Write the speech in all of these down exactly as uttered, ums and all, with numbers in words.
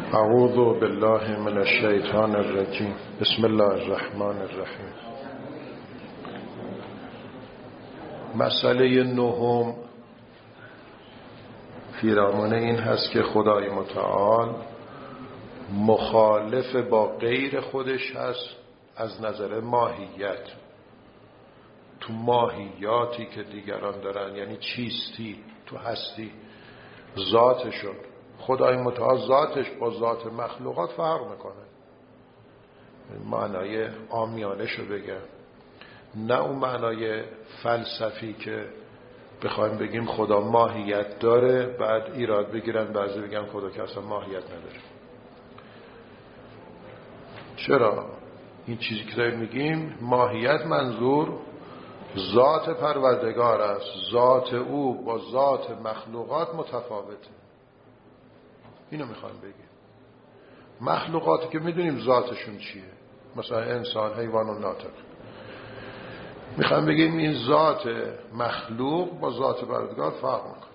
اعوذ بالله من الشیطان الرجیم. بسم الله الرحمن الرحیم. مسئله نهم پیرامون این هست که خدای متعال مخالف با غیر خودش هست از نظر ماهیت. تو ماهیاتی که دیگران دارن، یعنی چیستی، تو هستی، ذاتشون، خدای متعال ذاتش با ذات مخلوقات فرق میکنه. معنای عامیانه شو بگم، نه اون معنای فلسفی که بخوایم بگیم خدا ماهیت داره بعد ایراد بگیرن بعضی بگن خدا که اصلا ماهیت نداره. چرا؟ این چیزی که داریم میگیم ماهیت منظور ذات پروردگار است. ذات او با ذات مخلوقات متفاوته. اینو میخوایم بگیم. مخلوقاتی که میدونیم ذاتشون چیه، مثلا انسان، حیوان و ناطق، میخوایم بگیم این ذات مخلوق با ذات پروردگار فرق میکنه.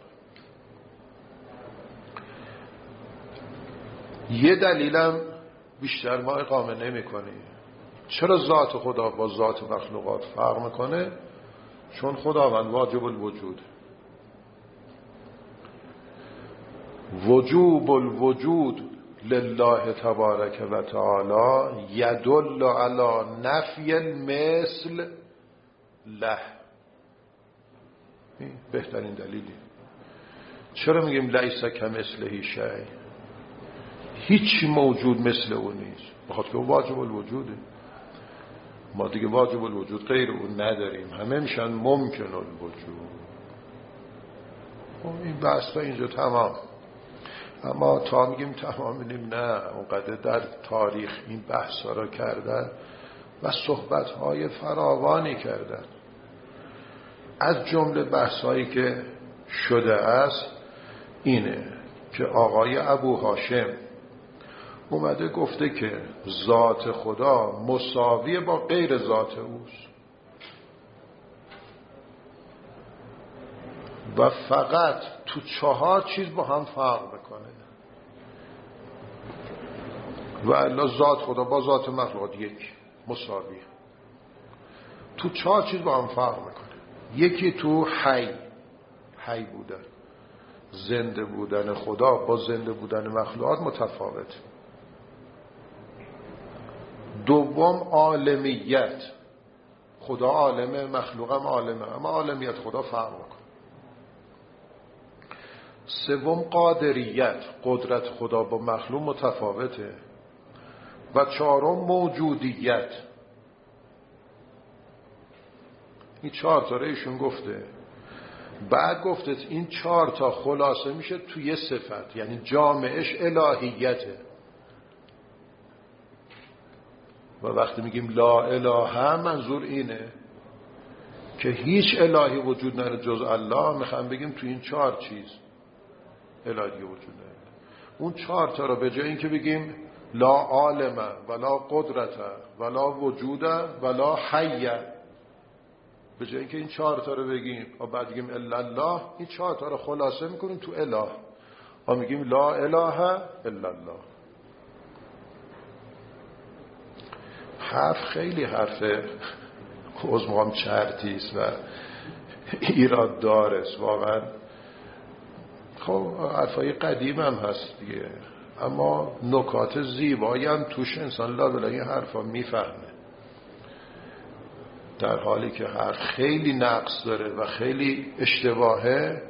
یه دلیلم بیشتر ما اقامه نمی کنیم. چرا ذات خدا با ذات مخلوقات فرق میکنه؟ چون خداوند واجب الوجود. وجوب الوجود لله تبارک و تعالی یدل علی نفی المثل له. بهترین دلیلی. چرا میگیم لیس کمثله شیء؟ هیچ موجود مثل اون نیست، بخاطر که واجب الوجوده. ما دیگه واجب الوجود غیر اون نداریم، همه میشن ممکن الوجود. این بحث تا اینجا تمام. اما تا میگیم تمام میگیم نه، اونقدر در تاریخ این بحث ها را کردن و صحبت های فراوانی کردن. از جمله بحث هایی که شده است اینه که آقای ابو هاشم اومده گفته که ذات خدا مساوی با غیر ذات اوست و فقط تو چهار چیز با هم فرق میکنه و الا ذات خدا با ذات مخلوقات یک مساوی. تو چهار چیز با هم فرق میکنه. یکی تو حی حی بودن، زنده بودن خدا با زنده بودن مخلوقات متفاوت. دوم عالمیت، خدا عالمه، مخلوقم عالمه، اما عالمیت خدا فرق میکنه. سوم قادریت، قدرت خدا با مخلوق متفاوته. و چهارم موجودیت. این چهار تا ایشون گفته. بعد گفته این چهار تا خلاصه میشه توی صفت، یعنی جامعش الهیته. و وقتی میگیم لا اله منظور اینه که هیچ الهی وجود نداره جز الله. میخوام بگیم تو این چهار چیز الهی وجود نداره. اون چهار تا رو به جای اینکه بگیم لا عالم ولا قدرت ولا وجود ولا حی، به جای اینکه این چهار تا رو بگیم و بعد بگیم الا الله، این چهار تا رو خلاصه میکنیم تو اله و میگیم لا اله الا الله. حرف خیلی حرف عزمام چرتیست و ایراد دارست واقعا. خب حرفای قدیم هم هست دیگه، اما نکات زیبایی هم توش انسان لابلا این حرفا میفهمه، در حالی که حرف خیلی نقص داره و خیلی اشتباهه.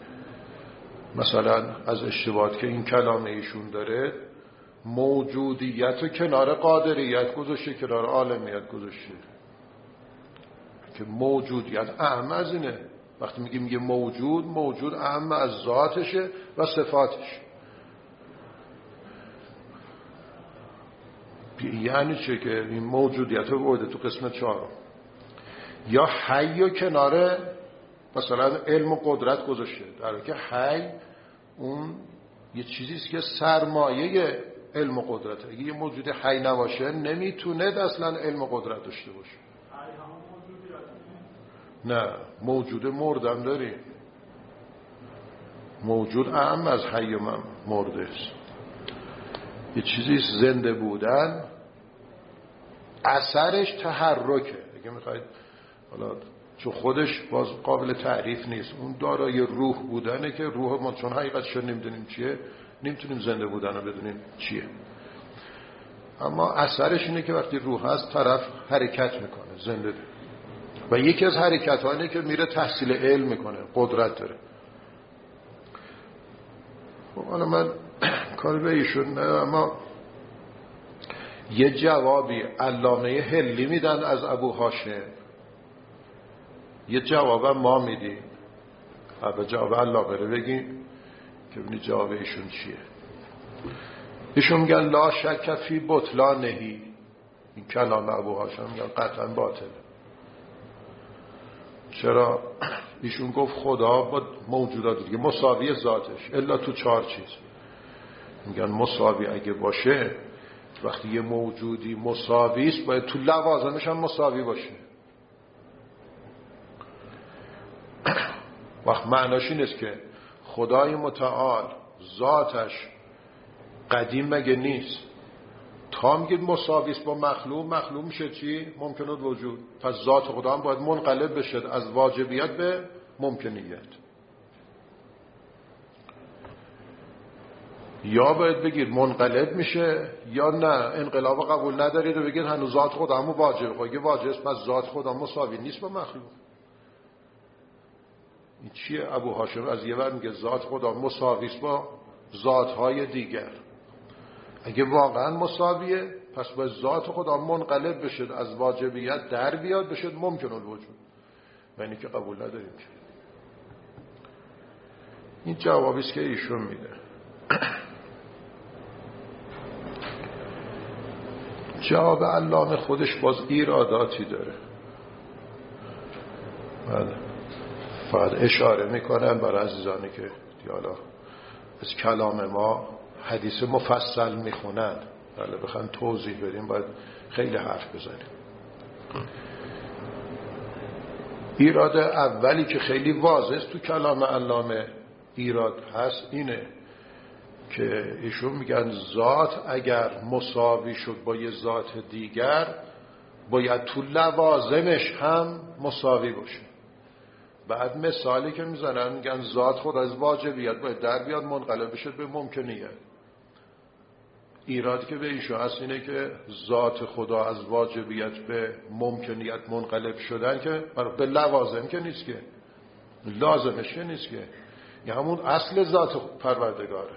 مثلا از اشتباهات که این کلام ایشون داره، موجودیت و کنار قادریت گذاشته، کنار عالمیت گذاشته، که موجودیت اهم از اینه. وقتی میگیم میگه موجود، موجود اهم از ذاتشه و صفاتش. یعنی چه که این موجودیت رو برده تو قسمت چهارم. یا حی و کنار مثلا علم و قدرت گذاشته، در حالی که حی اون یه چیزیست که سرمایه علم و قدرته. اگه یه موجود حی نباشه نمیتونه اصلا علم و قدرت داشته باشه. نه، موجود مردم داریم. موجود اهم از حی و مرده است. یه چیزی زنده بودن اثرش تحرکه. اگه میخواید حالا چون خودش باز قابل تعریف نیست، اون دارای روح بودنه که روح ما چون حقیقتش نمیدونیم چیه نمیتونیم زنده بودن رو بدونیم چیه. اما اثرش اینه که وقتی روح هست طرف حرکت میکنه، زنده ده. و یکی از حرکت ها اینه که میره تحصیل علم میکنه، قدرت داره. خب حالا من کار به ایشون نه، اما یه جوابی علامه حلی میدن از ابو هاشم، یه جواب ما میدیم. اول جواب علامه رو بگیم که ببینید جواب ایشون چیه. ایشون میگن لا شک فی بطلانهی، این کلام ابو هاشم میگن قطعا باطله. چرا؟ ایشون گفت خدا با موجودات دیگه مساوی ذاتش الا تو چهار چیز. میگن مساوی اگه باشه، وقتی یه موجودی مساوی است باید تو لوازمش هم مساوی باشه. وقت معناش این است که خدای متعال ذاتش قدیم مگه نیست؟ تا میگید مساوی است با مخلوق، مخلوق میشه چی؟ ممکن الوجود. پس ذات خدا هم باید منقلب بشه از واجبیت به ممکنیت. یا باید بگید منقلب میشه یا نه انقلاب قبول ندارید و بگید هنوز ذات خدا هم واجب. خب اگه واجب است پس ذات خدا مساوی نیست با مخلوق. این چیه؟ ابو هاشم از یه ور میگه ذات خدا مساوی است با ذات‌های دیگر. اگه واقعا مساویه پس باید ذات خدا منقلب بشه از واجبیت در بیاد بشه ممکن الوجود. و اینی که قبول نداریم که. این جوابی است که ایشون میده. جواب علامه خودش باز ایراداتی داره. بله فقط اشاره میکنم برای عزیزانی که دیالا از کلام ما حدیث مفصل میخونن، بله بخوام توضیح بدیم باید خیلی حرف بزنیم. ایراد اولی که خیلی واضح تو کلام علامه ایراد هست اینه که ایشون میگن ذات اگر مساوی شد با یه ذات دیگر باید تو لوازمش هم مساوی باشه. بعد مثالی که میزنن میگن ذات خود از واجبیت باید در بیاد منقلب بشه به ممکنیت. ایرادی که به ایشون هست اینه که ذات خدا از واجبیت به ممکنیت منقلب شدن که به لوازم که نیست، که لازمش که نیست، که یه همون اصل ذات پروردگاره.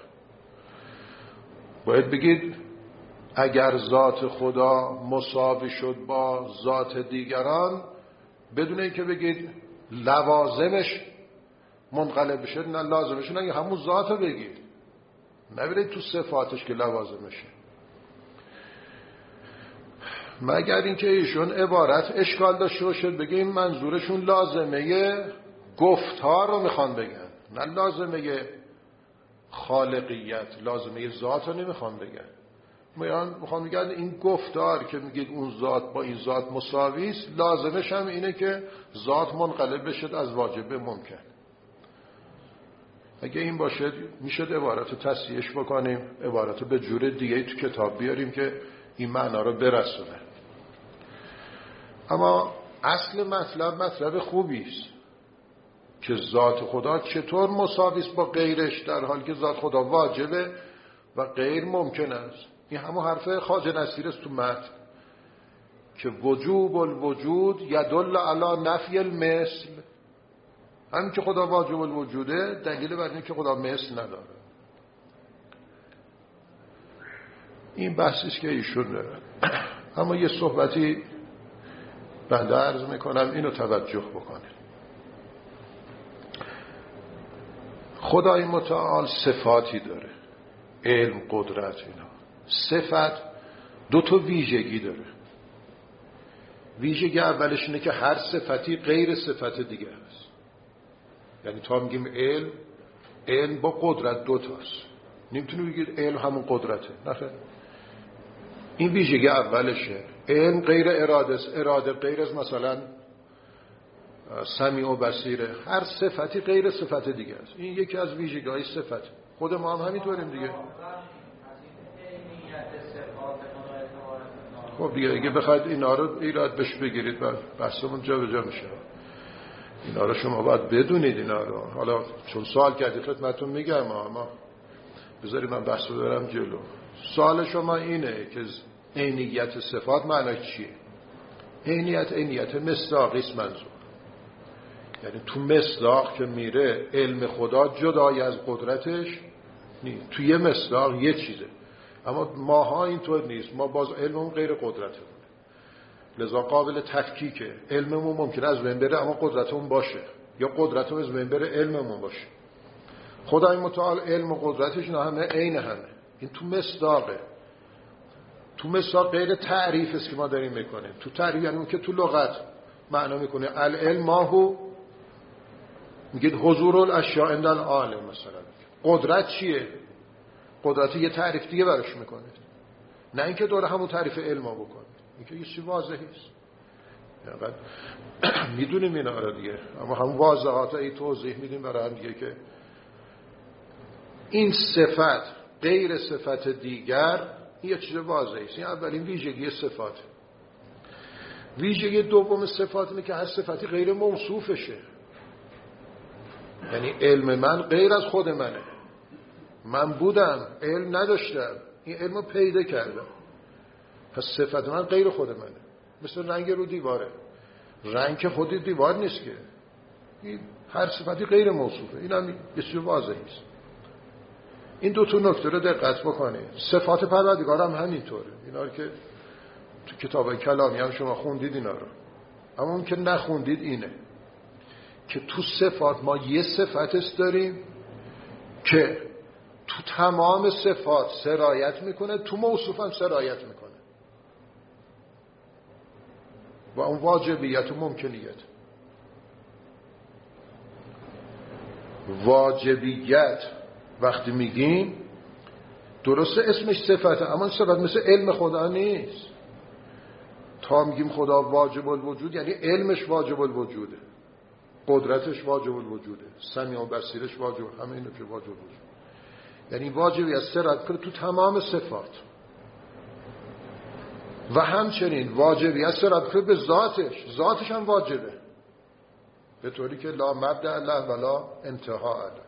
باید بگید اگر ذات خدا مساوی شد با ذات دیگران بدون اینکه بگید لوازمش منقلب بشه، نه لازمش نه همون ذات رو بگید، نبرید تو صفاتش که لوازمشه. مگر اینکه ایشون عبارت اشکال داشته باشه بگه این منظورشون لازمه گفتار رو میخوان بگن، نه لازمه خالقیت، لازمه ذات رو نمیخوان بگن. میان میخوان بگن این گفتار که میگید اون ذات با این ذات مساوی است لازمش هم اینه که ذات منقلب بشه از واجب به ممکن. اگه این باشه میشه عبارت رو تصحیحش بکنیم، عبارت رو به جور دیگه تو کتاب بیاریم که این معنا رو برسونه. اما اصل مطلب مطلب خوبی است که ذات خدا چطور مساوی است با غیرش در حالی که ذات خدا واجبه و غیر ممکن است. این همون حرف خواجه نصیر است تو متن که وجوب الوجود یدل علی نفی المثل. همین که خدا واجب الوجوده دلیل بر اینه که خدا مثل نداره. این بحثی است که ایشون داره. اما یه صحبتی بنده عرض میکنم اینو توجه بکنید. خدای متعال صفاتی داره، علم، قدرت، اینا. صفت دو تا ویژگی داره. ویژگی اولش اینه که هر صفتی غیر صفت دیگه هست. یعنی تا میگیم علم، علم با قدرت دو تاست. نمیتونی بگید علم همون قدرته، نه خیر. این ویژگی اولشه. علم غیر اراده است، اراده غیر از مثلا سمیع و بصیره. هر صفتی غیر صفت دیگه است. این یکی از ویژگی‌های صفت. خود ما هم همینطوریم دیگه. خب دیگه اگه بخواید اینا رو ایراد بش بگیرید بعد بحثمون جا به جا میشه. اینا رو شما باید بدونید اینا رو. حالا چون سوال کردید خدمتتون میگم، اما بذارید من بحث رو برم جلو. سوال شما اینه که عینیت صفات معنی چیه؟ عینیت عینیت مصداقی است منظور. یعنی تو مصداق که میره علم خدا جدای از قدرتش نیست. تو یه مصداق یه چیزه، اما ماها اینطور نیست. ما باز علممون غیر قدرتمون، لذا قابل تفکیکه. علممون ممکنه از بین بره اما قدرتمون باشه، یا قدرتمون از بین بره علممون باشه. خدای متعال علم و قدرتش نه همه عین همه. این تو مصداقه. تو مصداق غیر تعریف است که ما داریم میکنیم. تو تعریف یعنی اون که تو لغت معنا میکنه العلم ما هو، میگید حضور الاشیاء عند العالم مثلا. قدرت چیه؟ قدرت یه تعریف دیگه براش میکنید، نه اینکه دور همون تعریف علم ها بکنید. این که یه چیز واضحی است. یعنی میدونیم اینا رو دیگه، اما هم واضحات ای توضیح میدیم برای هم دیگه که این صفت غیر صفت دیگر یه چیز واضحی است. این اولین ویژگی صفات. ویژگی دوم صفات اینه که هر صفتی غیر موصوفشه. یعنی علم من غیر از خود منه. من بودم، علم نداشتم، این علم رو پیدا کردم، پس صفت من غیر خود منه. مثل رنگ رو دیواره. رنگ که خودی دیوار نیست که، این هر صفتی غیر موصوفه. این هم یه چیز واضحی است. این دو تا نکته رو دقت بکنید. صفات پروردگار هم همینطوره. اینا رو که تو کتاب کلامی هم شما خوندید اینا رو، اما اون که نخوندید اینه که تو صفات ما یه صفت است داریم که تو تمام صفات سرایت میکنه، تو موصوف هم سرایت میکنه، و اون واجبیت و ممکنیت. واجبیت وقتی میگیم درسته اسمش صفته، اما صفت مثل علم خدا نیست. تا میگیم خدا واجب الوجود یعنی علمش واجب الوجوده، قدرتش واجب الوجوده، سمیع و بصیرش واجب، همه اینو که واجب الوجود. یعنی واجبیت سرایت کنه تو تمام صفات، و همچنین واجبیت سرایت کنه به ذاتش. ذاتش هم واجبه، به طوری که لا مبدأ له ولا انتها له.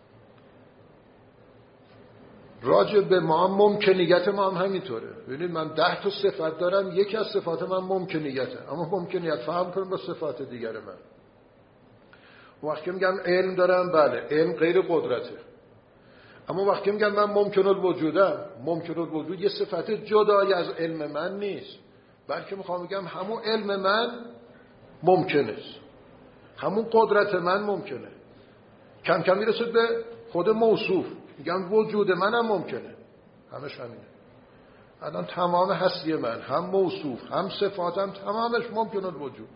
راجع به ما ممکنیت ما هم همینطوره. ببینید من ده تا صفت دارم، یکی از صفات من ممکنیته، اما ممکنیت فهم کنم با صفات دیگر من. وقتی میگم علم دارم، بله علم غیر قدرته، اما وقتی میگم من ممکن الوجودم، ممکن الوجود یه صفت جدای از علم من نیست، بلکه میخوام بگم همون علم من ممکنه، همون قدرت من ممکنه. کم کم میرسه به خود موصوف، میگم وجود منم ممکنه. همش همینه. الان تمام هستی من، هم موصوف هم صفاتم، تمامش ممکن الوجود.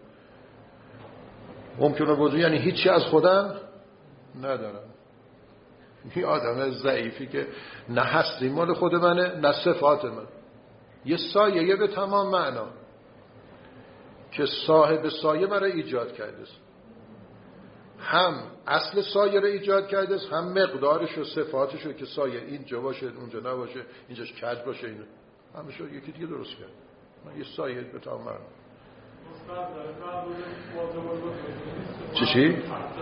ممکن الوجود یعنی هیچی از خودم ندارم. این آدم ضعیفی که نه هستی مال خود منه نه صفات من، یه سایه به تمام معنا که صاحب سایه مرا ایجاد کرده است، هم اصل سایه رو ایجاد کرده است، هم مقدارش و صفاتش رو که سایه اینجا باشه اونجا نباشه، اینجاش کج باشه، اینو همه شو یکی دیگه درست کرد. من یه سایه به تمام معنا. چی چی؟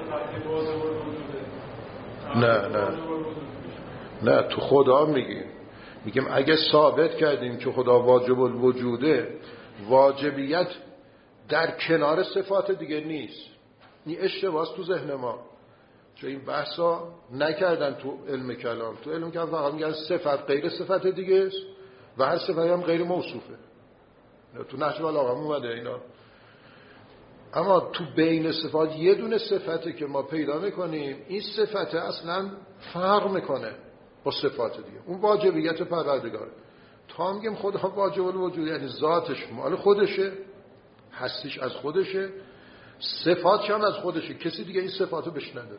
نه نه نه تو خدا میگیم میگیم اگه ثابت کردیم که خدا واجب الوجوده، واجبیت در کنار صفات دیگه نیست. این اشتباهه تو ذهن ما، چون این بحثا نکردن تو علم کلام. تو علم کلام فقط میگن صفت غیر صفت دیگه است و هر صفتی هم غیر موصوفه. تو نحو بلاغه اومده اینا. اما تو بین صفات یه دونه صفته که ما پیدا میکنیم، این صفت اصلا فرق میکنه با صفات دیگه. اون واجبیت پروردگاره. تا میگیم خدا واجب الوجود یعنی ذاتش مال خودشه، هستیش از خودشه، صفاتش هم از خودشه، کسی دیگه این صفاتو بهش نداره.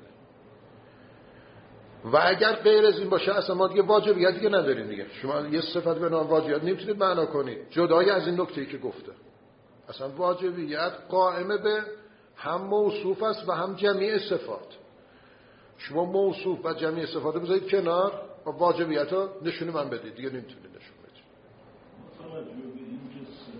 و اگر غیر از این باشه اصلا ما دیگه واجبیت دیگه نداریم دیگه. شما یه صفت به نام واجبیت نمیتونید معنا کنید جدای از این نکته‌ای که گفته. اصلا واجبیت قائمه به هم موصوف است و هم جمیع صفات. شما موصوف و جمیع صفات رو بذارید کنار و واجبیت رو نشون من بدید، دیگه نمیتونید نشون بدید. مثلا جو به این که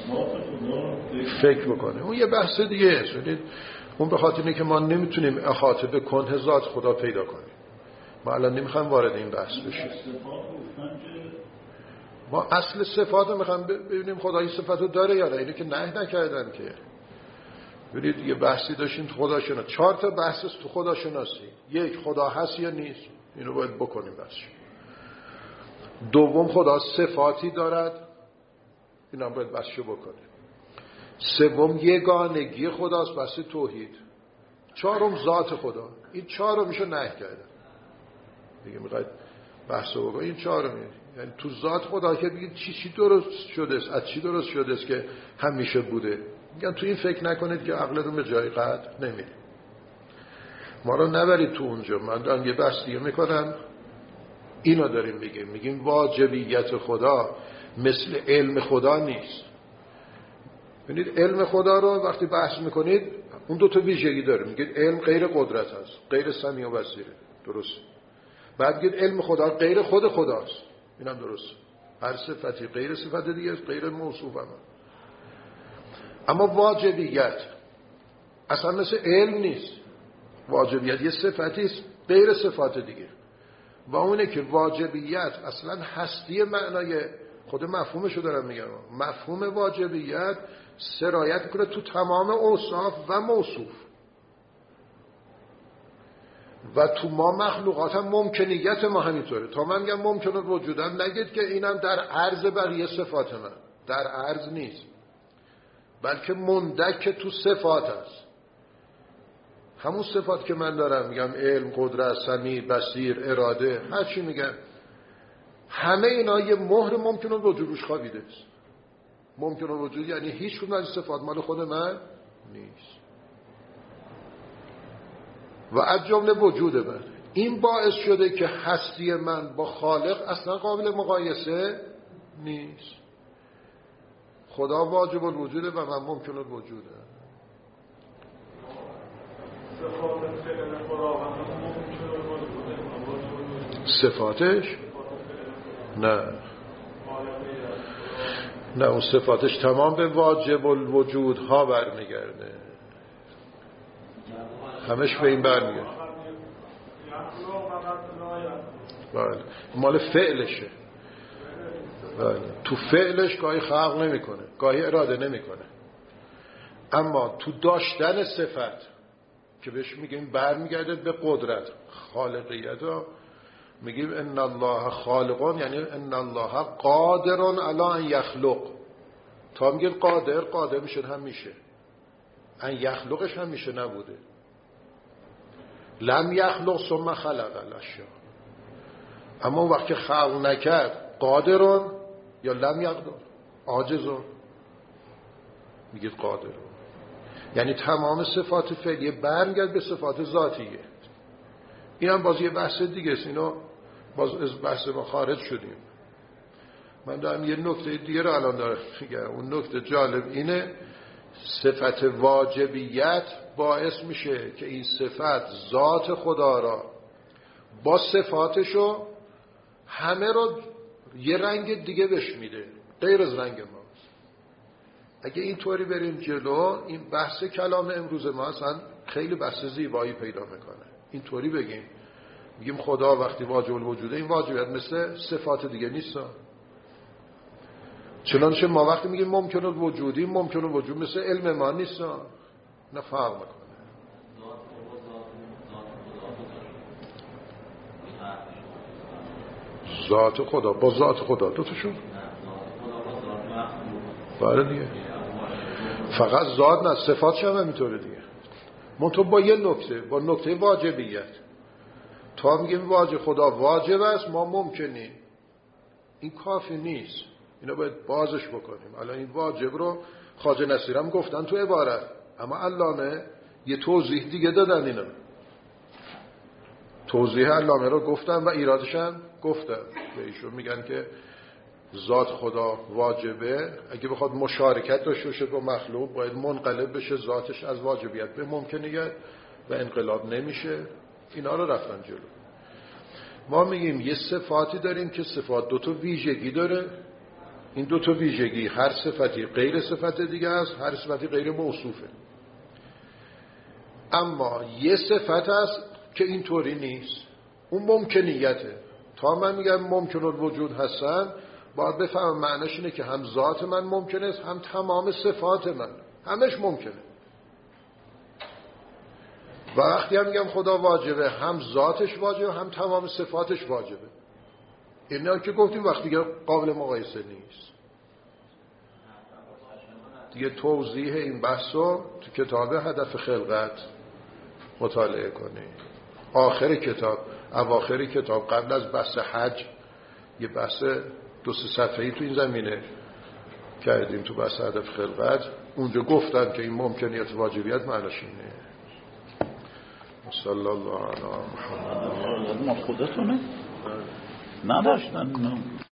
فکر بکنه. اون یه بحث دیگه است. اون به خاطر اینه که ما نمیتونیم احاطه به کنه ذات خدا پیدا کنیم. ما الان نمیخوایم وارد این بحث بشیم. ما اصل صفات رو میخوایم ببینیم خدا این صفات رو داره یا نه. اینو که نه نکردن که. ببینید یه بحثی داشتیم تو خداشناسی. چهار تا بحث تو خداشناسی. یک، خدا هست یا نیست. اینو باید بکنیم بس. دوم، خدا صفاتی دارد. اینا باید بحثشو بکنیم. سوم، یگانگی خداست، بحث توحید. چهارم، ذات خدا. این چهار رو میشه نه کردن. دیگه میخواید بحثو بکنیم این چهار رو میشه. یعنی تو ذات خدا که بگید چی چی درست شده است، از چی درست شده است که همیشه بوده. میگن تو این فکر نکنید که عقلتون به جای قطع نمیره. ما رو نبرید تو اونجا. من دارم یه بحث دیگه میکنم. اینو داریم میگیم. میگیم واجبیت خدا مثل علم خدا نیست. ببینید علم خدا رو وقتی بحث میکنید اون دو تا ویژگی داره. میگید علم غیر قدرت است، غیر سمیع و بصیره. درست. بعد میگید علم خدا غیر خود خداست. اینم درست. هر صفتی غیر صفت دیگه است، غیر موصوف هم. اما واجبیت اصلا مثل علم نیست. واجبیت یه صفتی است غیر صفات دیگه. و اونه که واجبیت اصلا هستی معنای خود مفهومشو دارم میگم. مفهوم واجبیت سرایت کنه تو تمام اوصاف و موصوف. و تو ما مخلوقات هم ممکنیت ما همینطوره. تا من میگم ممکنه وجودم، نگید که اینم در عرض بقیه صفات من. در عرض نیست، بلکه مندک تو صفات است. همون صفات که من دارم میگم علم، قدرت، سمیع، بصیر، اراده، هر چی میگم، همه اینا یه مهر ممکنه وجود روش خوابیده است. ممکنه وجود یعنی هیچ کدوم از صفات مال خود من نیست و از جمله وجود من. این باعث شده که هستی من با خالق اصلا قابل مقایسه نیست. خدا واجب الوجوده و من ممکن الوجوده. صفاتش نه نه اون صفاتش تمام به واجب الوجود ها برمیگرده. همش به این برمیگرده. بله مال فعلشه. بله تو فعلش گاهی خلق نمیکنه، گاهی اراده نمیکنه، اما تو داشتن صفت که بهش میگیم برمیگرده به قدرت خالقیت ها. میگیم ان الله خالقون، یعنی ان الله قادرون علی ان یخلق. تا میگه قادر قادر میشه هم میشه، ان یخلقش هم میشه نبوده. لم یخلق ثم خلق الاشیاء. اما اون وقت که خلق نکرد قادرون یا لم یقدر عاجزون، میگید قادرون. یعنی تمام صفات فعلیه برمیگرد به صفات ذاتیه. این هم باز یه بحث دیگه است. اینو باز از بحث ما خارج شدیم. من دارم یه نکته دیگه رو الان دارم میگم. اون نکته جالب اینه، صفت واجبیت باعث میشه که این صفت ذات خدا را با صفاتشو همه رو یه رنگ دیگه بهش میده غیر از رنگ ماست. اگه اینطوری بریم جلو این بحث کلام امروز ما اصلا خیلی بحث زیبایی پیدا میکنه. اینطوری بگیم میگیم خدا وقتی واجب الوجوده، این واجبیت مثل صفات دیگه نیست. چنانچه ما وقتی میگیم ممکن الوجودی، ممکن الوجود مثل علم ما نیست، نه فرق میکنه. ذات خدا با ذات خدا دو تا شد. بله دیگه، فقط ذات نه صفاتش هم همینطوره دیگه. منطقه با یه نکته، با نکته واجبیت. تا میگیم واجب خدا واجب است، ما ممکنی، این کافی نیست. اینو باید بازش بکنیم. الان این واجب رو خواجه نصیرم گفتن تو عبارت، اما علامه یه توضیح دیگه دادن. اینو توضیح علامه رو گفتن و ایرادش هم گفتن. به ایشون میگن که ذات خدا واجبه، اگه بخواد مشارکت داشته باشه با مخلوق باید منقلب بشه ذاتش از واجبیت به ممکنیت و انقلاب نمیشه. اینا رو رفتن جلو. ما میگیم یه صفاتی داریم که صفات دو تا ویژگی داره. این دو تا ویژگی، هر صفتی غیر صفت دیگه است، هر صفتی غیر موصوفه. اما یه صفت است که اینطوری نیست، اون ممکنیته. تا من میگم ممکن الوجود هستن، باید بفهم معنیش اینه که هم ذات من ممکنه است، هم تمام صفات من، همش ممکنه. و وقتی هم میگم خدا واجبه، هم ذاتش واجبه، هم تمام صفاتش واجبه. اینا که گفتیم وقتی که قابل مقایسه نیست. دیگه توضیح این بحثو تو کتاب هدف خلقت مطالعه کنید. آخر کتاب، اواخر کتاب، قبل از بحث حج یه بحث دو سه صفحه‌ای تو این زمینه کردیم، تو بحث هدف خلقت. اونجا گفتن که این ممکنیت واجبیت معناش اینه. صلی الله علی محمد. ما خودتونه نداشتن